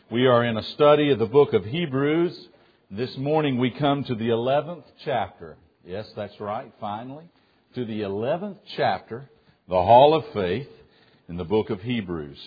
We are in a study of the book of Hebrews. This morning we come to the 11th chapter. Yes, that's right, finally. To the 11th chapter, the Hall of Faith in the book of Hebrews.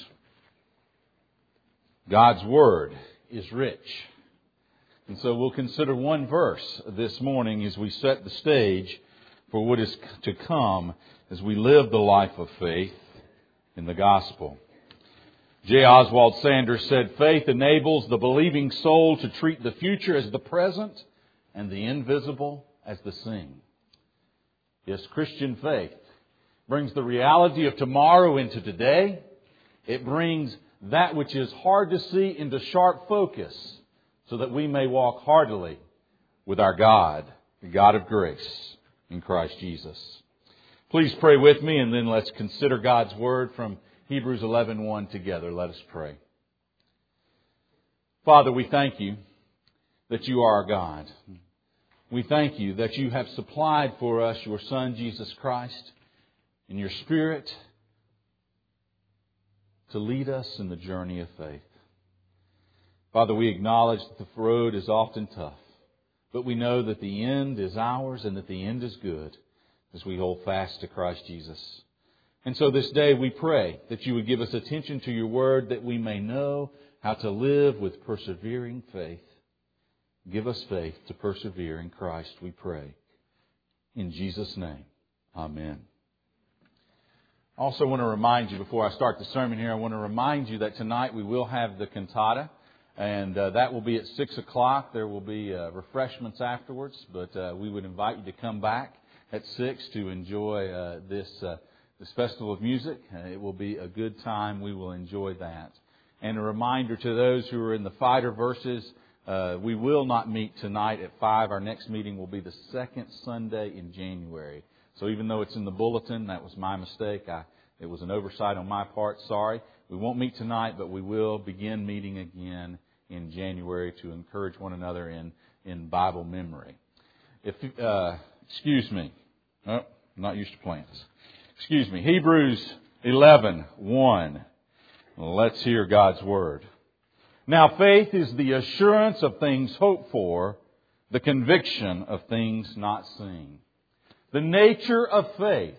God's Word is rich. And so we'll consider one verse this morning as we set the stage for what is to come as we live the life of faith in the gospel. J. Oswald Sanders said, "Faith enables the believing soul to treat the future as the present and the invisible as the seen." Yes, Christian faith brings the reality of tomorrow into today. It brings that which is hard to see into sharp focus so that we may walk heartily with our God, the God of grace, in Christ Jesus. Please pray with me, and then let's consider God's Word from Hebrews 11:1 together. Let us pray. Father, we thank you that you are our God. We thank you that you have supplied for us your Son, Jesus Christ, and your Spirit to lead us in the journey of faith. Father, we acknowledge that the road is often tough, but we know that the end is ours and that the end is good as we hold fast to Christ Jesus. And so this day we pray that you would give us attention to your word, that we may know how to live with persevering faith. Give us faith to persevere in Christ, we pray. In Jesus' name, amen. I also want to remind you, before I start the sermon here, I want to remind you that tonight we will have the cantata, and that will be at 6 o'clock. There will be refreshments afterwards, but we would invite you to come back at 6 to enjoy this festival of music. It will be a good time. We will enjoy that. And a reminder to those who are in the fighter verses, we will not meet tonight at 5. Our next meeting will be the second Sunday in January. So even though it's in the bulletin, that was my mistake. It was an oversight on my part. Sorry. We won't meet tonight, but we will begin meeting again in January to encourage one another in Bible memory. Excuse me. Oh, I'm not used to plans. Excuse me. Hebrews 11:1. Let's hear God's Word. "Now faith is the assurance of things hoped for, the conviction of things not seen." The nature of faith.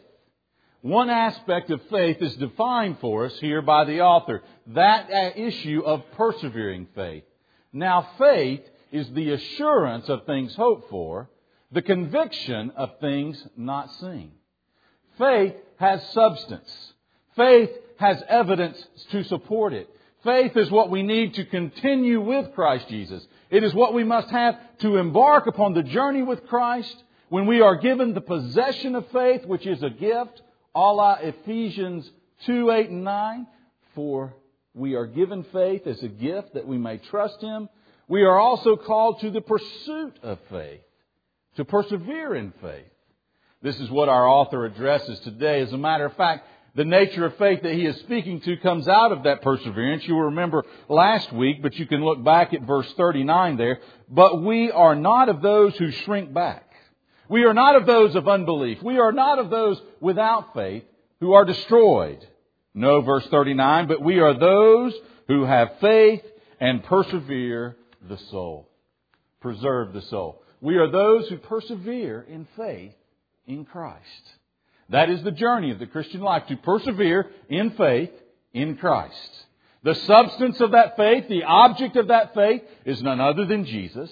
One aspect of faith is defined for us here by the author. That issue of persevering faith. Now faith is the assurance of things hoped for, the conviction of things not seen. Faith has substance. Faith has evidence to support it. Faith is what we need to continue with Christ Jesus. It is what we must have to embark upon the journey with Christ when we are given the possession of faith, which is a gift, a la Ephesians 2:8 and 9. For we are given faith as a gift that we may trust Him. We are also called to the pursuit of faith, to persevere in faith. This is what our author addresses today. As a matter of fact, the nature of faith that he is speaking to comes out of that perseverance. You will remember last week, but you can look back at verse 39 there. "But we are not of those who shrink back. We are not of those of unbelief. We are not of those without faith who are destroyed." No, verse 39, "But we are those who have faith and persevere the soul." Preserve the soul. We are those who persevere in faith in Christ. That is the journey of the Christian life, to persevere in faith in Christ. The substance of that faith, the object of that faith, is none other than Jesus.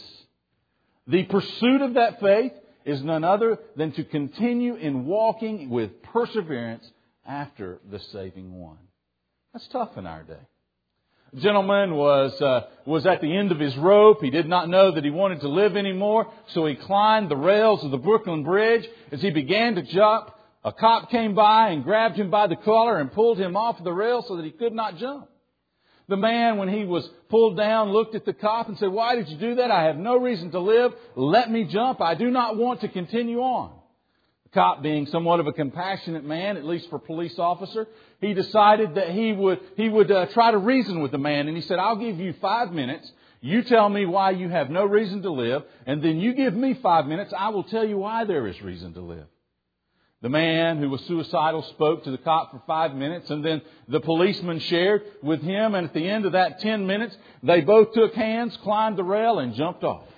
The pursuit of that faith is none other than to continue in walking with perseverance after the saving one. That's tough in our day. A gentleman was at the end of his rope. He did not know that he wanted to live anymore, so he climbed the rails of the Brooklyn Bridge. As he began to jump, a cop came by and grabbed him by the collar and pulled him off the rail so that he could not jump. The man, when he was pulled down, looked at the cop and said, "Why did you do that? I have no reason to live. Let me jump. I do not want to continue on." The cop, being somewhat of a compassionate man, at least for a police officer, he decided that he would try to reason with the man. And he said, "I'll give you 5 minutes. You tell me why you have no reason to live. And then you give me 5 minutes. I will tell you why there is reason to live." The man who was suicidal spoke to the cop for 5 minutes, and then the policeman shared with him, and at the end of that 10 minutes, they both took hands, climbed the rail, and jumped off.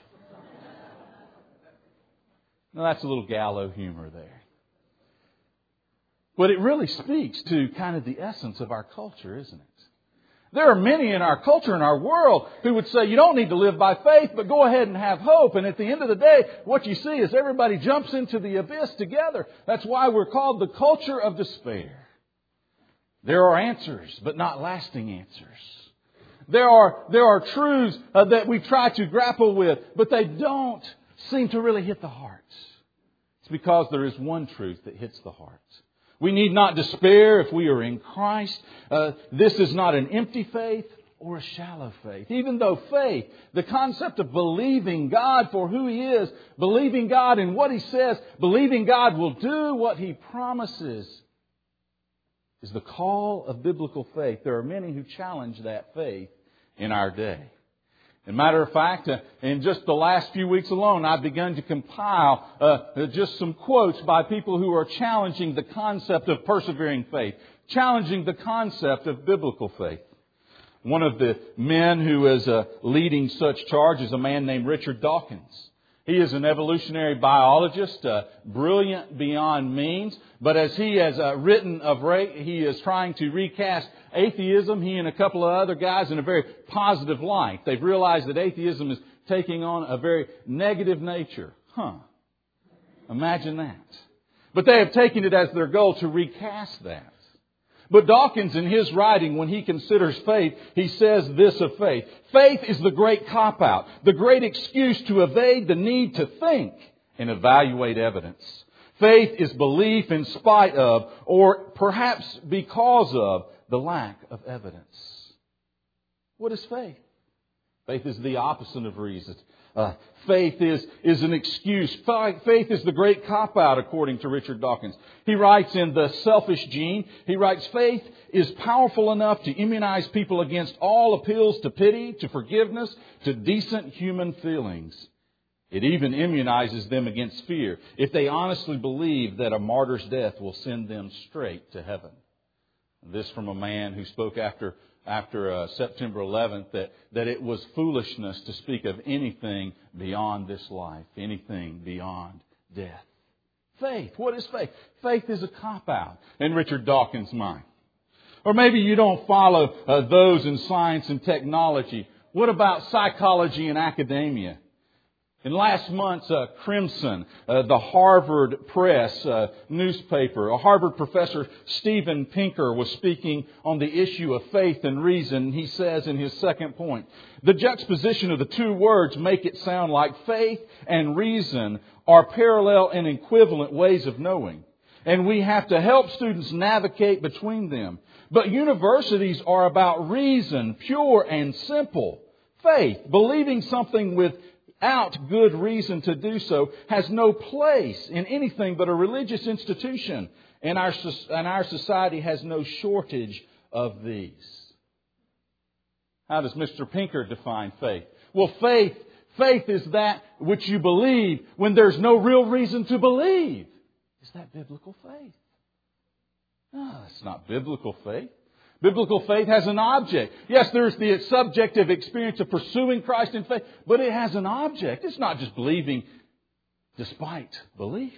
Now that's a little gallows humor there. But it really speaks to kind of the essence of our culture, isn't it? There are many in our culture, in our world, who would say you don't need to live by faith, but go ahead and have hope. And at the end of the day, what you see is everybody jumps into the abyss together. That's why we're called the culture of despair. There are answers, but not lasting answers. There are truths that we try to grapple with, but they don't seem to really hit the hearts. It's because there is one truth that hits the hearts. We need not despair if we are in Christ. This is not an empty faith or a shallow faith. Even though faith, the concept of believing God for who He is, believing God in what He says, believing God will do what He promises, is the call of biblical faith. There are many who challenge that faith in our day. As a matter of fact, in just the last few weeks alone, I've begun to compile just some quotes by people who are challenging the concept of persevering faith, challenging the concept of biblical faith. One of the men who is leading such charge is a man named Richard Dawkins. He is an evolutionary biologist, brilliant beyond means. But as he has written of late, he is trying to recast atheism, he and a couple of other guys, in a very positive light. They've realized that atheism is taking on a very negative nature. Imagine that. But they have taken it as their goal to recast that. But Dawkins, in his writing, when he considers faith, he says this of faith. Faith is the great cop-out, the great excuse to evade the need to think and evaluate evidence. Faith is belief in spite of, or perhaps because of, the lack of evidence. What is faith? Faith is the opposite of reason. Faith is an excuse. Faith is the great cop-out, according to Richard Dawkins. He writes in The Selfish Gene, he writes, faith is powerful enough to immunize people against all appeals to pity, to forgiveness, to decent human feelings. It even immunizes them against fear if they honestly believe that a martyr's death will send them straight to heaven. This from a man who spoke after September 11th that it was foolishness to speak of anything beyond this life, anything beyond death. Faith. What is faith? Faith is a cop-out in Richard Dawkins' mind. Or maybe you don't follow those in science and technology. What about psychology and academia? In last month's Crimson, the Harvard Press newspaper, a Harvard professor, Steven Pinker, was speaking on the issue of faith and reason. He says in his second point, the juxtaposition of the two words make it sound like faith and reason are parallel and equivalent ways of knowing. And we have to help students navigate between them. But universities are about reason, pure and simple. Faith, believing something without good reason to do so, has no place in anything but a religious institution. And our society has no shortage of these. How does Mr. Pinker define faith? Well, faith is that which you believe when there's no real reason to believe. Is that biblical faith? No, it's not biblical faith. Biblical faith has an object. Yes, there's the subjective experience of pursuing Christ in faith, but it has an object. It's not just believing despite belief.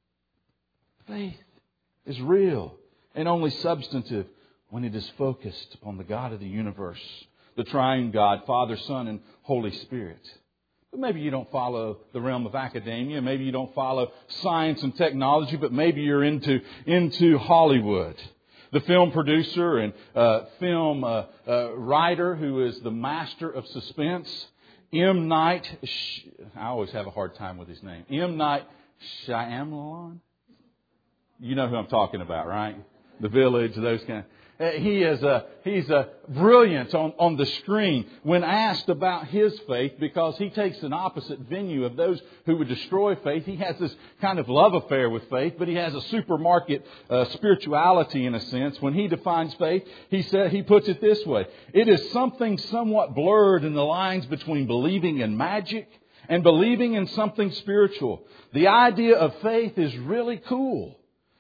Faith is real and only substantive when it is focused upon the God of the universe, the triune God, Father, Son, and Holy Spirit. But maybe you don't follow the realm of academia. Maybe you don't follow science and technology, but maybe you're into Hollywood. The film producer and film writer who is the master of suspense, M. Night, I always have a hard time with his name, M. Night Shyamalan. You know who I'm talking about, right? The Village, those kind of... He's brilliant on the screen when asked about his faith, because he takes an opposite venue of those who would destroy faith. He has this kind of love affair with faith, but he has a supermarket spirituality in a sense. When he defines faith, he puts it this way: it is something somewhat blurred in the lines between believing in magic and believing in something spiritual. The idea of faith is really cool.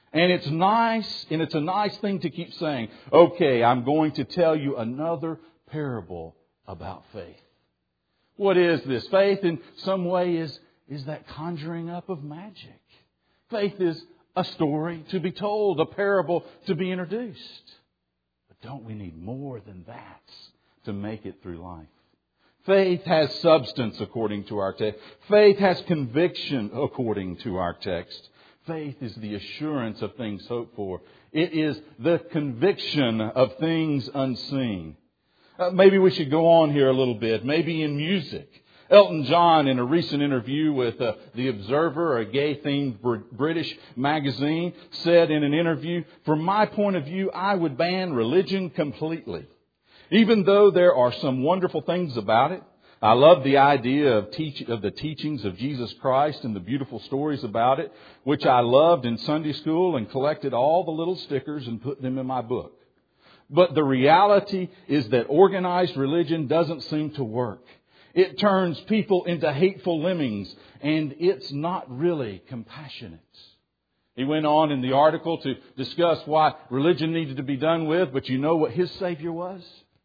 And it's nice, and it's a nice thing to keep saying, okay, I'm going to tell you another parable about faith. What is this? Faith in some way is that conjuring up of magic. Faith is a story to be told, a parable to be introduced. But don't we need more than that to make it through life? Faith has substance according to our text. Faith has conviction according to our text. Faith is the assurance of things hoped for. It is the conviction of things unseen. Maybe we should go on here a little bit. Maybe in music. Elton John, in a recent interview with The Observer, a gay-themed British magazine, said in an interview, "From my point of view, I would ban religion completely. Even though there are some wonderful things about it, I love the idea of the teachings of Jesus Christ and the beautiful stories about it, which I loved in Sunday school and collected all the little stickers and put them in my book. But the reality is that organized religion doesn't seem to work. It turns people into hateful lemmings, and it's not really compassionate." He went on in the article to discuss why religion needed to be done with, but you know what his Savior was?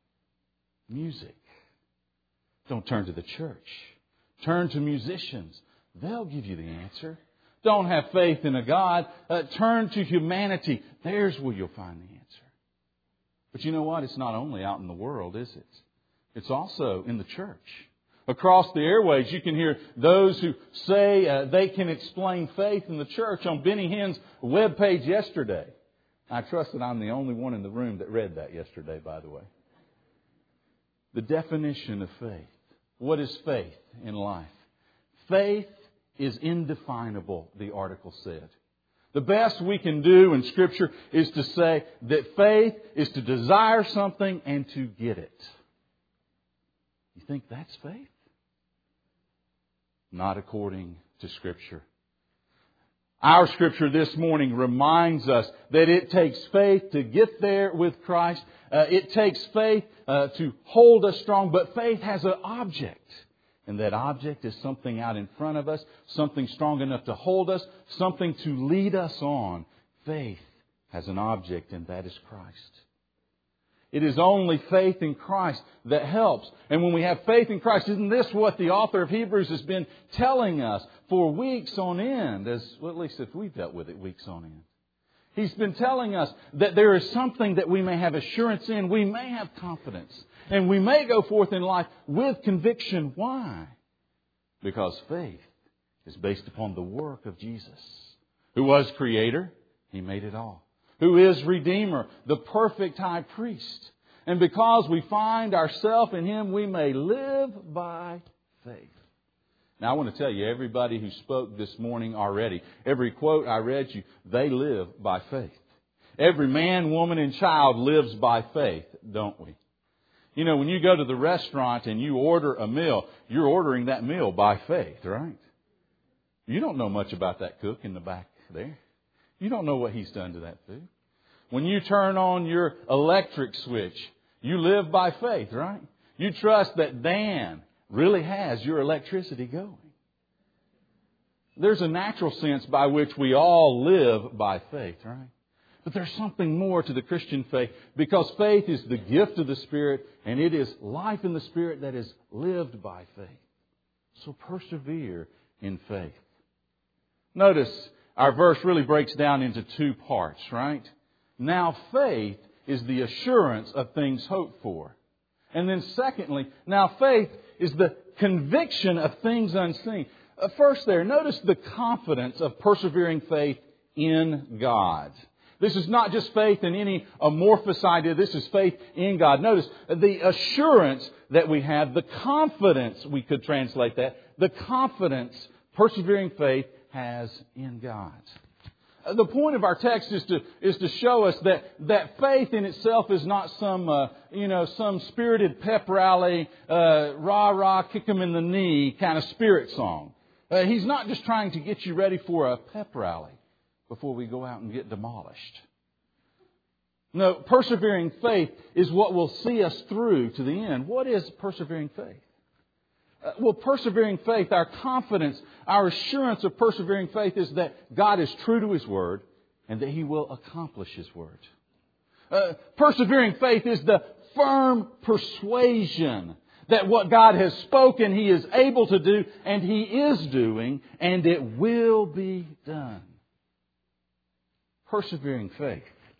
Music. Don't turn to the church. Turn to musicians. They'll give you the answer. Don't have faith in a God. Turn to humanity. There's where you'll find the answer. But you know what? It's not only out in the world, is it? It's also in the church. Across the airways, you can hear those who say they can explain faith in the church on Benny Hinn's webpage yesterday. I trust that I'm the only one in the room that read that yesterday, by the way. The definition of faith. What is faith in life? Faith is indefinable, the article said. The best we can do in Scripture is to say that faith is to desire something and to get it. You think that's faith? Not according to Scripture. Our Scripture this morning reminds us that it takes faith to get there with Christ. It takes faith to hold us strong. But faith has an object. And that object is something out in front of us. Something strong enough to hold us. Something to lead us on. Faith has an object, and that is Christ. It is only faith in Christ that helps. And when we have faith in Christ, isn't this what the author of Hebrews has been telling us for weeks on end? At least if we've dealt with it weeks on end. He's been telling us that there is something that we may have assurance in. We may have confidence. And we may go forth in life with conviction. Why? Because faith is based upon the work of Jesus, who was Creator. He made it all. Who is Redeemer, the perfect high priest. And because we find ourselves in Him, we may live by faith. Now, I want to tell you, everybody who spoke this morning already, every quote I read you, they live by faith. Every man, woman, and child lives by faith, don't we? You know, when you go to the restaurant and you order a meal, you're ordering that meal by faith, right? You don't know much about that cook in the back there. You don't know what he's done to that food. When you turn on your electric switch, you live by faith, right? You trust that Dan really has your electricity going. There's a natural sense by which we all live by faith, right? But there's something more to the Christian faith, because faith is the gift of the Spirit, and it is life in the Spirit that is lived by faith. So persevere in faith. Notice our verse really breaks down into two parts, right? Now faith is the assurance of things hoped for. And then secondly, now faith is the conviction of things unseen. First there, notice the confidence of persevering faith in God. This is not just faith in any amorphous idea. This is faith in God. Notice the assurance that we have, the confidence, we could translate that, the confidence persevering faith has in God. The point of our text is to show us that faith in itself is not some spirited pep rally, rah rah, kick 'em in the knee kind of spirit song. He's not just trying to get you ready for a pep rally before we go out and get demolished. No, persevering faith is what will see us through to the end. What is persevering faith? Well, persevering faith, our confidence, our assurance of persevering faith is that God is true to His Word. and that He will accomplish His word. Persevering faith is the firm persuasion that what God has spoken He is able to do, and He is doing, and it will be done. Persevering faith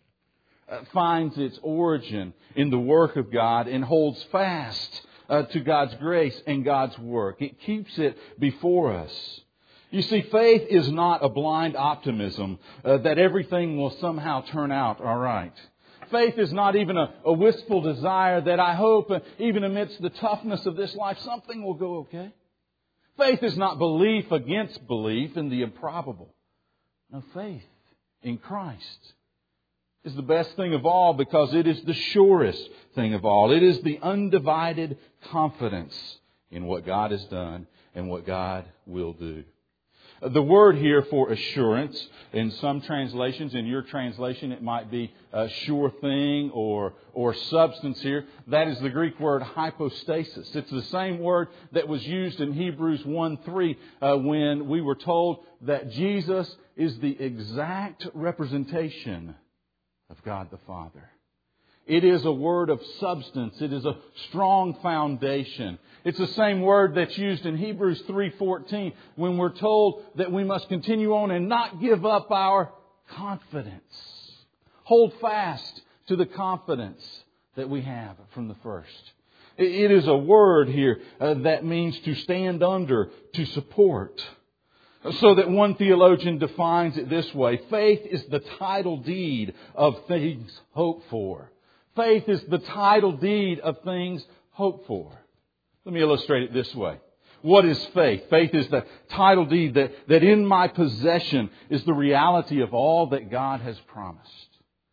finds its origin in the work of God and holds fast to God's grace and God's work. It keeps it before us. You see, faith is not a blind optimism that everything will somehow turn out all right. Faith is not even a wistful desire that I hope, even amidst the toughness of this life, something will go okay. Faith is not belief against belief in the improbable. No, faith in Christ is the best thing of all because it is the surest thing of all. It is the undivided confidence in what God has done and what God will do. The word here for assurance, in some translations, in your translation it might be a sure thing or substance here. That is the Greek word hypostasis. It's the same word that was used in Hebrews 1:3 when we were told that Jesus is the exact representation of God the Father. It is a word of substance. It is a strong foundation. It's the same word that's used in Hebrews 3:14 when we're told that we must continue on and not give up our confidence. Hold fast to the confidence that we have from the first. It is a word here that means to stand under, to support. So that one theologian defines it this way: faith is the title deed of things hoped for. Faith is the title deed of things hoped for. Let me illustrate it this way. What is faith? Faith is the title deed that in my possession is the reality of all that God has promised.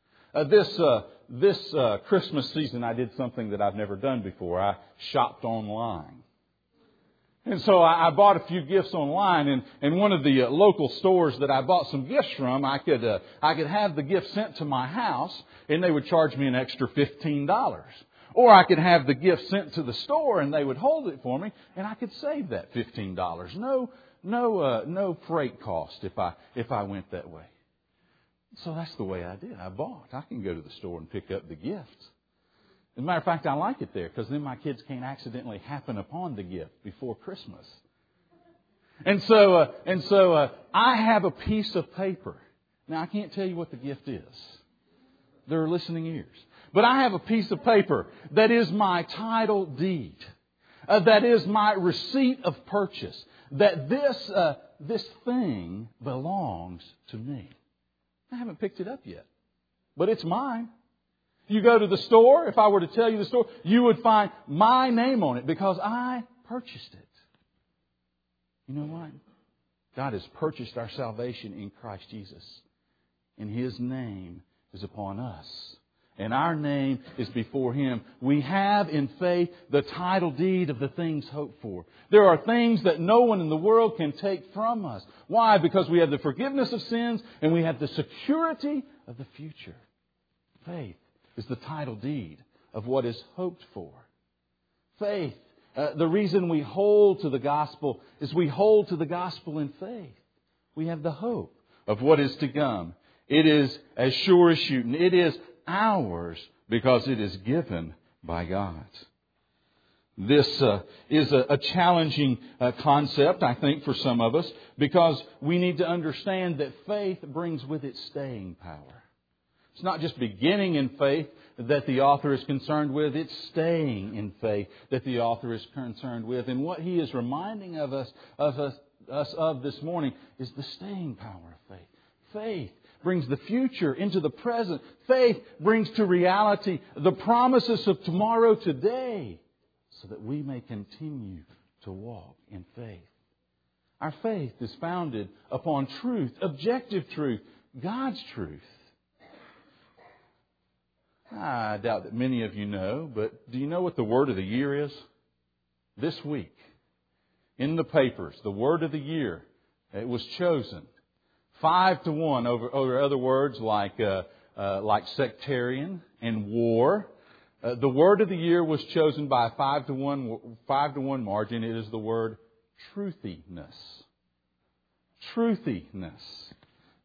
This Christmas season I did something that I've never done before. I shopped online. And so I bought a few gifts online, and one of the local stores that I bought some gifts from, I could have the gift sent to my house, and they would charge me an extra $15. Or I could have the gift sent to the store, and they would hold it for me, and I could save that $15. No freight cost if I went that way. So that's the way I did. I bought. I can go to the store and pick up the gifts. As a matter of fact, I like it there because then my kids can't accidentally happen upon the gift before Christmas. And so I have a piece of paper. Now, I can't tell you what the gift is. There are listening ears. But I have a piece of paper that is my title deed. That is my receipt of purchase. That this thing belongs to me. I haven't picked it up yet. But it's mine. You go to the store, if I were to tell you the store, you would find my name on it because I purchased it. You know what? God has purchased our salvation in Christ Jesus. And His name is upon us. And our name is before Him. We have in faith the title deed of the things hoped for. There are things that no one in the world can take from us. Why? Because we have the forgiveness of sins and we have the security of the future. Faith is the title deed of what is hoped for. Faith, the reason we hold to the gospel is we hold to the gospel in faith. We have the hope of what is to come. It is as sure as shooting. It is ours because it is given by God. This is a challenging concept, I think, for some of us because we need to understand that faith brings with it staying power. It's not just beginning in faith that the author is concerned with. It's staying in faith that the author is concerned with. And what he is reminding of us this morning is the staying power of faith. Faith brings the future into the present. Faith brings to reality the promises of tomorrow today so that we may continue to walk in faith. Our faith is founded upon truth, objective truth, God's truth. I doubt that many of you know, but do you know what the word of the year is? This week, in the papers, the word of the year, it was chosen 5-1 over other words like sectarian and war. The word of the year was chosen by a 5-1 margin. It is the word truthiness. Truthiness.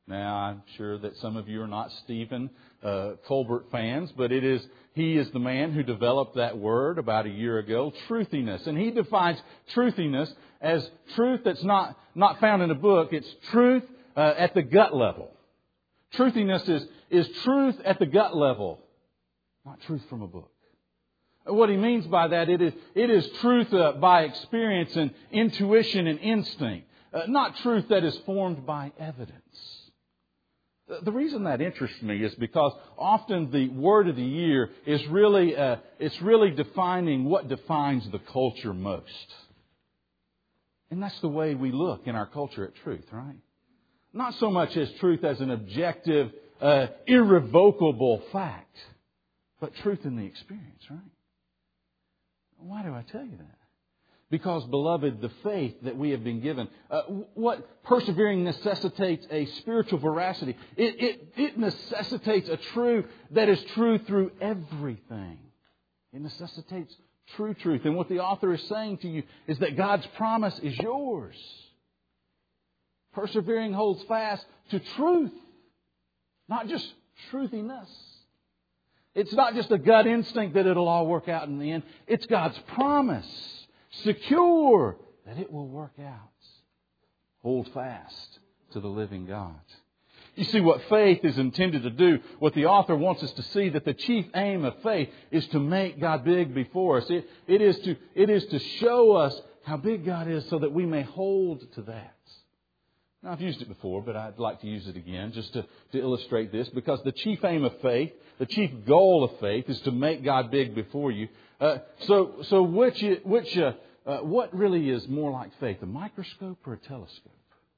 Now, I'm sure that some of you are not Stephen Colbert fans, but he is the man who developed that word about a year ago, truthiness. And he defines truthiness as truth that's not found in a book. It's truth at the gut level. Truthiness is truth at the gut level, not truth from a book. What he means by that, it is truth by experience and intuition and instinct, not truth that is formed by evidence. The reason that interests me is because often the word of the year is really defining what defines the culture most. And that's the way we look in our culture at truth, right? Not so much as truth as an objective, irrevocable fact, but truth in the experience, right? Why do I tell you that? Because, beloved, the faith that we have been given, what persevering necessitates a spiritual veracity. It necessitates a truth that is true through everything. It necessitates true truth. And what the author is saying to you is that God's promise is yours. Persevering holds fast to truth, not just truthiness. It's not just a gut instinct that it'll all work out in the end. It's God's promise. Secure that it will work out. Hold fast to the living God. You see, what faith is intended to do, what the author wants us to see, that the chief aim of faith is to make God big before us. It is to show us how big God is so that we may hold to that. Now, I've used it before, but I'd like to use it again just to illustrate this, because the chief aim of faith, the chief goal of faith, is to make God big before you. So what really is more like faith, a microscope or a telescope?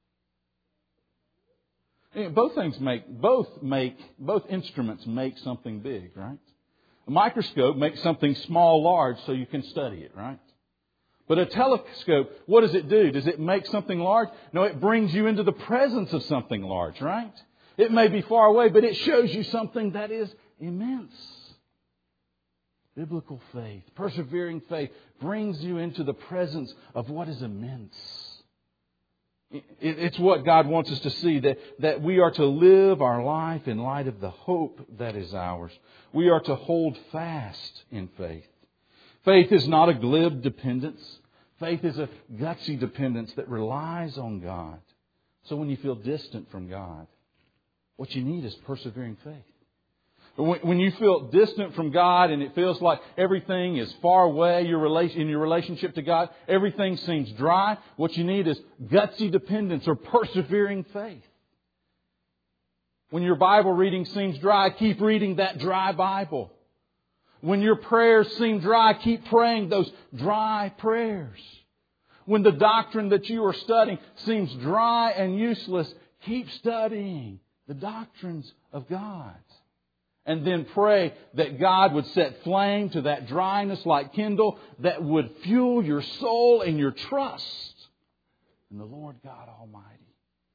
Both instruments make something big, right? A microscope makes something small large so you can study it, right? But a telescope, what does it do? Does it make something large? No, it brings you into the presence of something large, right? It may be far away, but it shows you something that is immense. Biblical faith, persevering faith, brings you into the presence of what is immense. It's what God wants us to see, that we are to live our life in light of the hope that is ours. We are to hold fast in faith. Faith is not a glib dependence. Faith is a gutsy dependence that relies on God. So when you feel distant from God, what you need is persevering faith. When you feel distant from God and it feels like everything is far away in your relationship to God, everything seems dry, what you need is gutsy dependence or persevering faith. When your Bible reading seems dry, keep reading that dry Bible. When your prayers seem dry, keep praying those dry prayers. When the doctrine that you are studying seems dry and useless, keep studying the doctrines of God. And then pray that God would set flame to that dryness like kindle that would fuel your soul and your trust in the Lord God Almighty.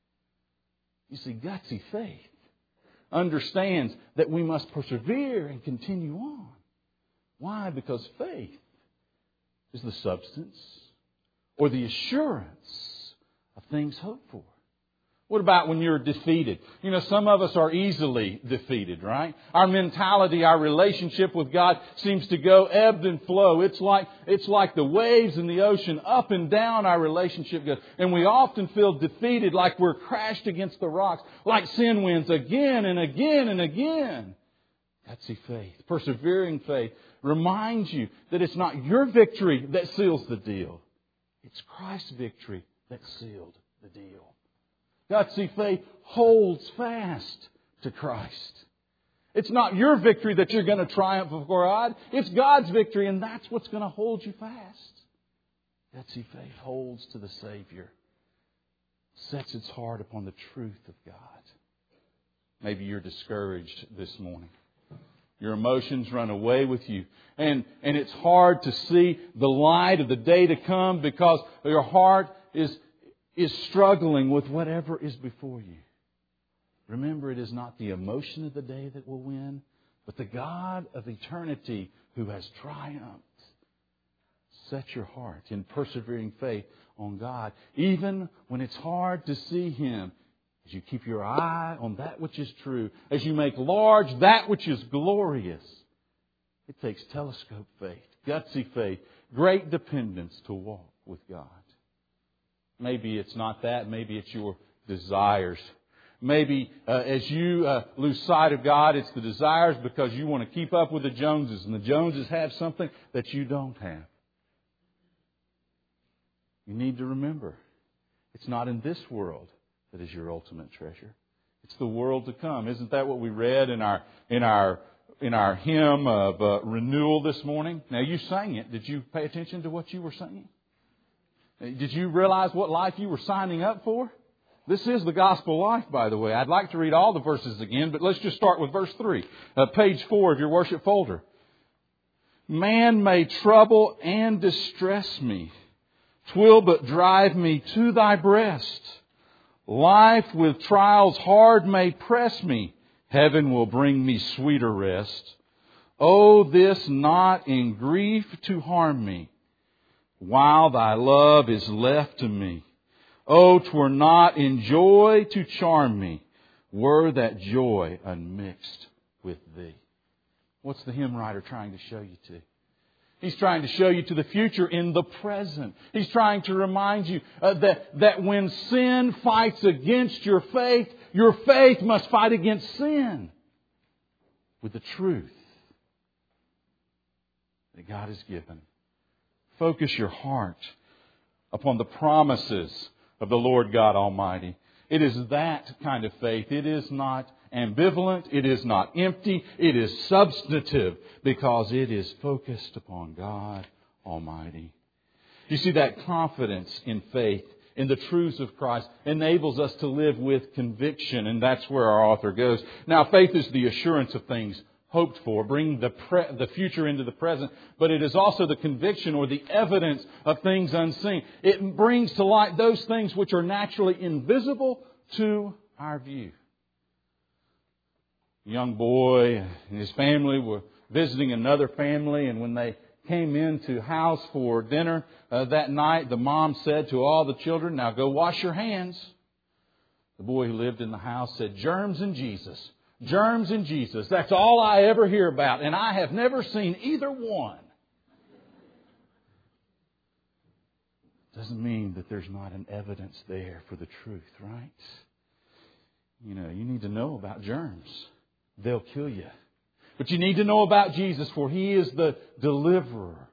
You see, gutsy faith understands that we must persevere and continue on. Why? Because faith is the substance or the assurance of things hoped for. What about when you're defeated? You know, some of us are easily defeated, right? Our mentality, our relationship with God seems to go ebb and flow. It's like the waves in the ocean, up and down our relationship goes. And we often feel defeated, like we're crashed against the rocks, like sin wins again and again and again. Gutsy faith, persevering faith, reminds you that it's not your victory that seals the deal. It's Christ's victory that sealed the deal. Gutsy faith holds fast to Christ. It's not your victory that you're going to triumph before God. It's God's victory, and that's what's going to hold you fast. Gutsy faith holds to the Savior, sets its heart upon the truth of God. Maybe you're discouraged this morning. Your emotions run away with you. And it's hard to see the light of the day to come because your heart is struggling with whatever is before you. Remember, it is not the emotion of the day that will win, but the God of eternity who has triumphed. Set your heart in persevering faith on God. Even when it's hard to see Him, as you keep your eye on that which is true, as you make large that which is glorious, it takes telescope faith, gutsy faith, great dependence to walk with God. Maybe it's not that. Maybe it's your desires. Maybe as you lose sight of God, it's the desires because you want to keep up with the Joneses, and the Joneses have something that you don't have. You need to remember, it's not in this world that is your ultimate treasure. It's the world to come. Isn't that what we read in our hymn of renewal this morning? Now, you sang it. Did you pay attention to what you were singing? Did you realize what life you were signing up for? This is the gospel life, by the way. I'd like to read all the verses again, but let's just start with verse 3. Page 4 of your worship folder. Man may trouble and distress me. 'Twill but drive me to Thy breast. Life with trials hard may press me. Heaven will bring me sweeter rest. Oh, this not in grief to harm me, while Thy love is left to me. Oh, 'twere not in joy to charm me, were that joy unmixed with Thee. What's the hymn writer trying to show you to? He's trying to show you to the future in the present. He's trying to remind you that when sin fights against your faith must fight against sin with the truth that God has given. Focus your heart upon the promises of the Lord God Almighty. It is that kind of faith. It is not ambivalent. It is not empty. It is substantive because it is focused upon God Almighty. You see, that confidence in faith, in the truths of Christ, enables us to live with conviction, and that's where our author goes. Now, faith is the assurance of things hoped for, bringing the future into the present, but it is also the conviction or the evidence of things unseen. It brings to light those things which are naturally invisible to our view. A young boy and his family were visiting another family, and when they came into house for dinner that night, the mom said to all the children, "Now go wash your hands." The boy who lived in the house said, "Germs and Jesus. Germs and Jesus. That's all I ever hear about, and I have never seen either one." Doesn't mean that there's not an evidence there for the truth, right? You need to know about germs. They'll kill you. But you need to know about Jesus, for He is the deliverer.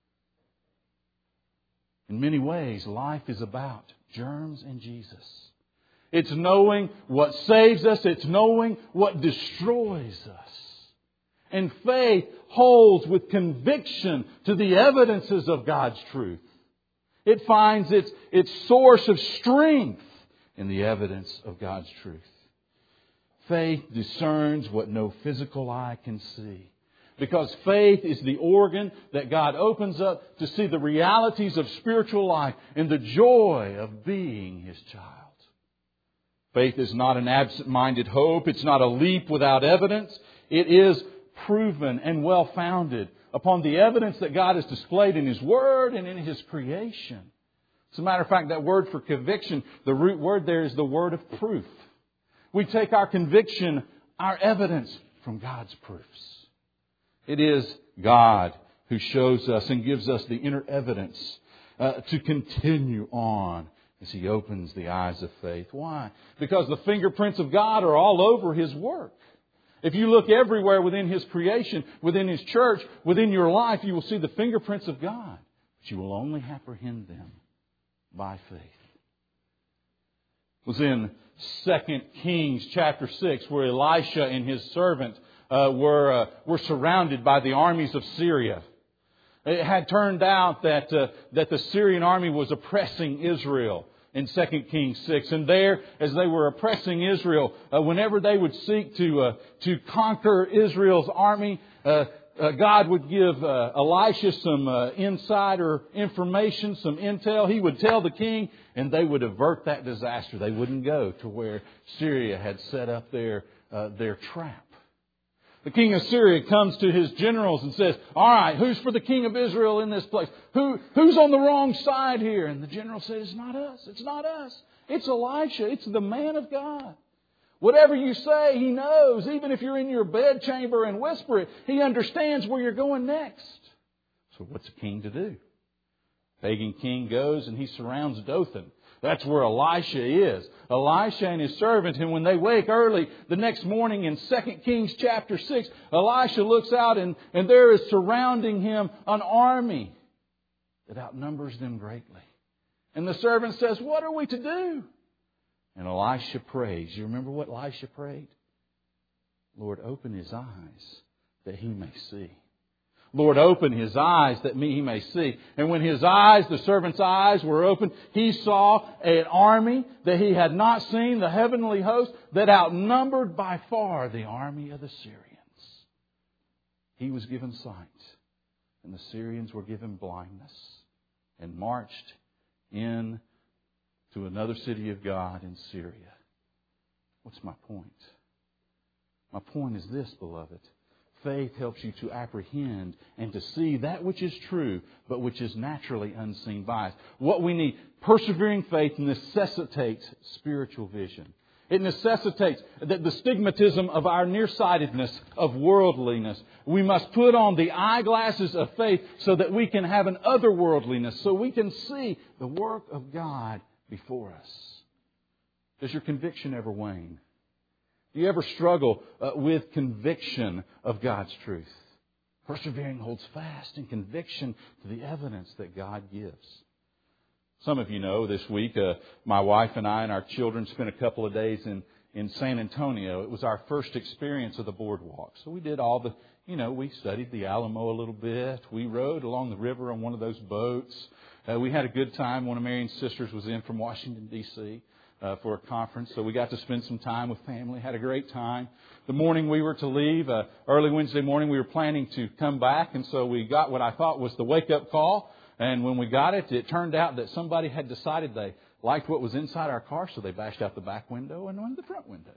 In many ways, life is about germs and Jesus. It's knowing what saves us. It's knowing what destroys us. And faith holds with conviction to the evidences of God's truth. It finds its source of strength in the evidence of God's truth. Faith discerns what no physical eye can see. Because faith is the organ that God opens up to see the realities of spiritual life and the joy of being His child. Faith is not an absent-minded hope. It's not a leap without evidence. It is proven and well-founded upon the evidence that God has displayed in His Word and in His creation. As a matter of fact, that word for conviction, the root word there is the word of proof. We take our conviction, our evidence, from God's proofs. It is God who shows us and gives us the inner evidence to continue on as He opens the eyes of faith. Why? Because the fingerprints of God are all over His work. If you look everywhere within His creation, within His church, within your life, you will see the fingerprints of God. But you will only apprehend them by faith. It was in 2 Kings chapter 6 where Elisha and his servant were surrounded by the armies of Syria. It had turned out that the Syrian army was oppressing Israel in 2 Kings 6. And there, as they were oppressing Israel, whenever they would seek to conquer Israel's army, God would give Elisha some insider information, some intel. He would tell the king, and they would avert that disaster. They wouldn't go to where Syria had set up their trap. The king of Syria comes to his generals and says, all right, who's for the king of Israel in this place? Who's on the wrong side here? And the general says, it's not us. It's not us. It's Elisha. It's the man of God. Whatever you say, he knows. Even if you're in your bedchamber and whisper it, he understands where you're going next. So what's a king to do? Pagan king goes and he surrounds Dothan. That's where Elisha is. Elisha and his servant, and when they wake early the next morning in 2 Kings chapter 6, Elisha looks out and there is surrounding him an army that outnumbers them greatly. And the servant says, what are we to do? And Elisha prays. You remember what Elisha prayed? Lord, open his eyes that he may see. Lord, open his eyes that he may see. And when his eyes, the servant's eyes, were opened, he saw an army that he had not seen, the heavenly host, that outnumbered by far the army of the Syrians. He was given sight, and the Syrians were given blindness, and marched in to another city of God in Syria. What's my point? My point is this, beloved. Faith helps you to apprehend and to see that which is true, but which is naturally unseen by us. What we need, persevering faith necessitates spiritual vision. It necessitates that the stigmatism of our nearsightedness, of worldliness. We must put on the eyeglasses of faith so that we can have an otherworldliness, so we can see the work of God before us. Does your conviction ever wane? Do you ever struggle with conviction of God's truth? Persevering holds fast in conviction to the evidence that God gives. Some of you know this week, my wife and I and our children spent a couple of days in San Antonio. It was our first experience of the boardwalk. So we did all the, we studied the Alamo a little bit. We rode along the river on one of those boats. We had a good time. One of Marion's sisters was in from Washington, D.C. For a conference, so we got to spend some time with family, had a great time. The morning we were to leave, early Wednesday morning, we were planning to come back, and so we got what I thought was the wake-up call, and when we got it, it turned out that somebody had decided they liked what was inside our car, so they bashed out the back window and one of the front windows.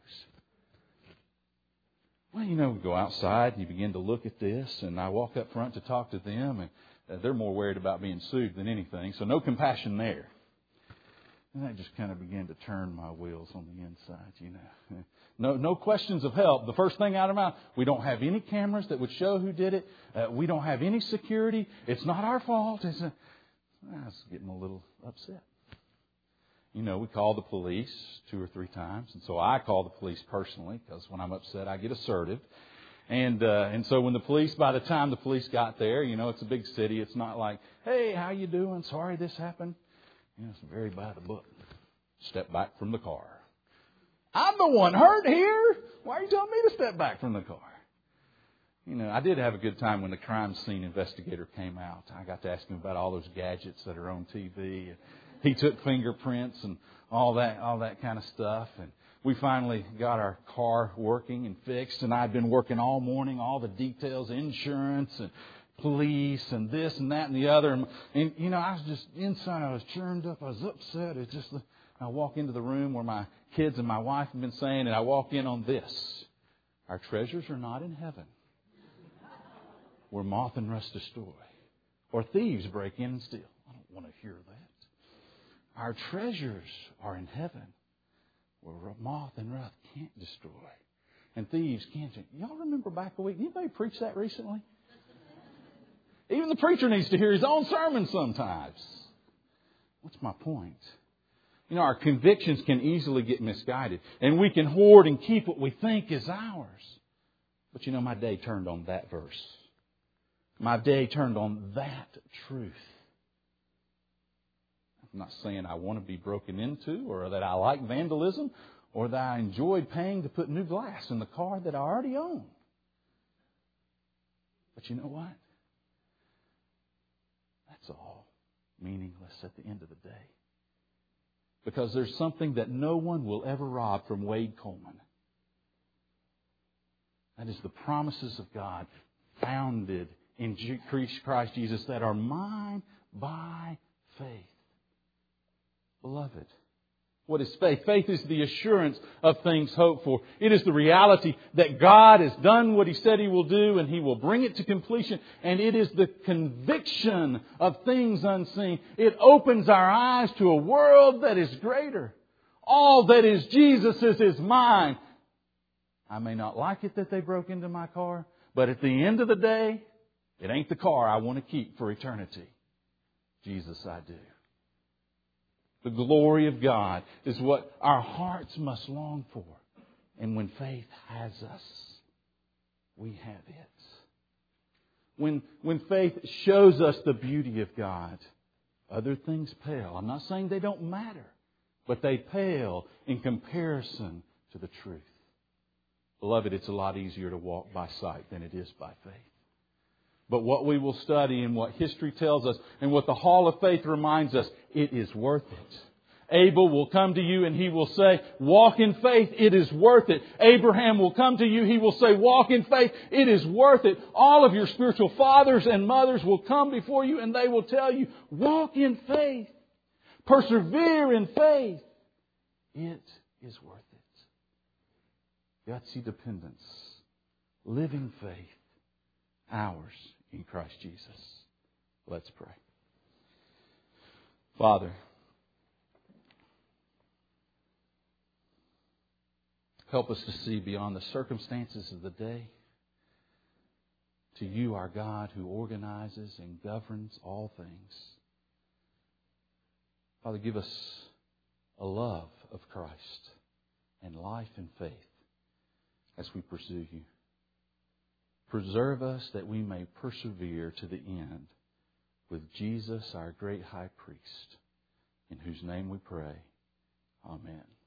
Well, we go outside, and you begin to look at this, and I walk up front to talk to them, and they're more worried about being sued than anything, so no compassion there. And that just kind of began to turn my wheels on the inside, No questions of help. The first thing out of my mouth, we don't have any cameras that would show who did it. We don't have any security. It's not our fault. I was getting a little upset. We called the police 2 or 3 times. And so I called the police personally, because when I'm upset, I get assertive. And so by the time the police got there, it's a big city. It's not like, hey, how you doing? Sorry this happened. It's very by the book. Step back from the car. I'm the one hurt here. Why are you telling me to step back from the car? I did have a good time when the crime scene investigator came out. I got to ask him about all those gadgets that are on TV. He took fingerprints and all that kind of stuff. And we finally got our car working and fixed. And I'd been working all morning, all the details, insurance and police and this and that and the other. And I was just inside. I was churned up. I was upset. It's just, I walk into the room where my kids and my wife have been saying, and I walk in on this. Our treasures are not in heaven, where moth and rust destroy, or thieves break in and steal. I don't want to hear that. Our treasures are in heaven, where moth and rust can't destroy, and thieves can't. Y'all remember back a week? Anybody preach that recently? Even the preacher needs to hear his own sermon sometimes. What's my point? Our convictions can easily get misguided. And we can hoard and keep what we think is ours. But my day turned on that verse. My day turned on that truth. I'm not saying I want to be broken into, or that I like vandalism, or that I enjoyed paying to put new glass in the car that I already own. But you know what? That's all meaningless at the end of the day. Because there's something that no one will ever rob from Wade Coleman. That is the promises of God founded in Christ Jesus that are mine by faith. Beloved, What is faith? Faith is the assurance of things hoped for. It is the reality that God has done what He said He will do and He will bring it to completion. And it is the conviction of things unseen. It opens our eyes to a world that is greater. All that is Jesus's is mine. I may not like it that they broke into my car, but at the end of the day, it ain't the car I want to keep for eternity. Jesus, I do. The glory of God is what our hearts must long for. And when faith has us, we have it. When faith shows us the beauty of God, other things pale. I'm not saying they don't matter, but they pale in comparison to the truth. Beloved, it's a lot easier to walk by sight than it is by faith. But what we will study and what history tells us and what the Hall of Faith reminds us, it is worth it. Abel will come to you and he will say, walk in faith, it is worth it. Abraham will come to you, he will say, walk in faith, it is worth it. All of your spiritual fathers and mothers will come before you and they will tell you, walk in faith. Persevere in faith. It is worth it. Gutsy dependence. Living faith. Ours in Christ Jesus. Let's pray. Father, help us to see beyond the circumstances of the day to You, our God, who organizes and governs all things. Father, give us a love of Christ and life and faith as we pursue You. Preserve us that we may persevere to the end with Jesus, our great high priest, in whose name we pray. Amen.